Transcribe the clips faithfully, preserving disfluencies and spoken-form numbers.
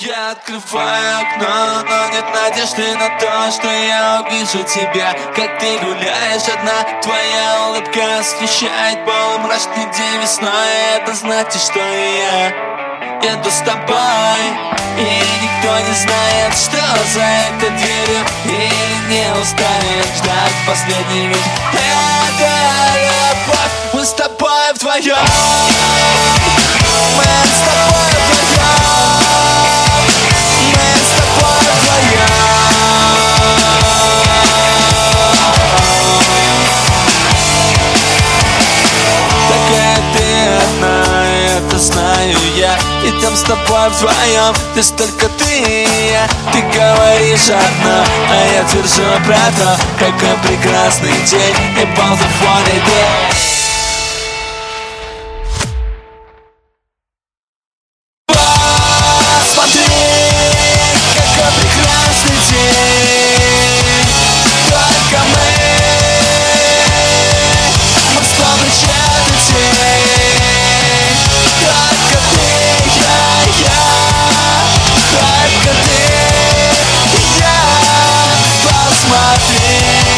Я открываю окно, но нет надежды на то, что я увижу тебя. Как ты гуляешь одна, твоя улыбка освещает полумрачный день весной. Это значит, что и я еду с тобой, и никто не знает, что за этой дверью, и не устанет ждать последний миг. Это любовь, мы с тобой вдвоем, мы с тобой вдвоем, мы с тобой вдвоем. Такая ты одна, это знаю я, и там с тобой вдвоем, здесь только ты и я. Ты говоришь одно, а я твержу про то, какой прекрасный день, и ползафонный день. Посмотри, какой прекрасный день, только мы, мы словно чья-то тень. Только ты, я, я, только ты, я. Посмотри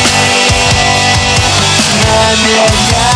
на меня.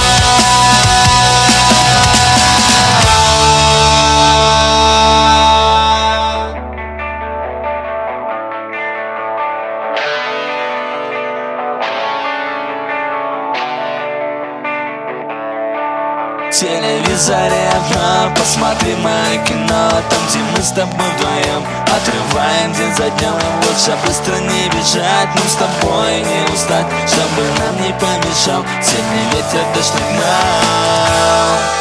В телевизоре одно, посмотри мое кино, там, где мы с тобой вдвоем отрываем день за днем. Лучше быстро не бежать, нам с тобой не устать, чтобы нам не помешал сильный ветер, дождь, гнал.